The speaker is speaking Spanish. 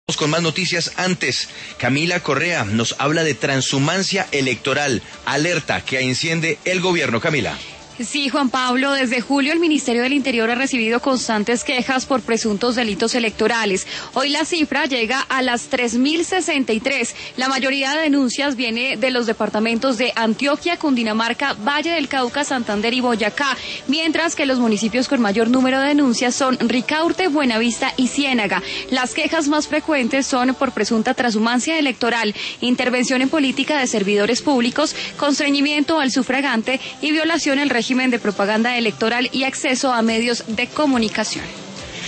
Con más noticias antes, Camila Correa nos habla de transhumancia electoral, alerta que enciende el gobierno. Camila. Sí, Juan Pablo, desde julio el Ministerio del Interior ha recibido constantes quejas por presuntos delitos electorales. Hoy la cifra llega a las 3.063. La mayoría de denuncias viene de los departamentos de Antioquia, Cundinamarca, Valle del Cauca, Santander y Boyacá, mientras que los municipios con mayor número de denuncias son Ricaurte, Buenavista y Ciénaga. Las quejas más frecuentes son por presunta transhumancia electoral, intervención en política de servidores públicos, constreñimiento al sufragante y violación al régimen de propaganda electoral y acceso a medios de comunicación.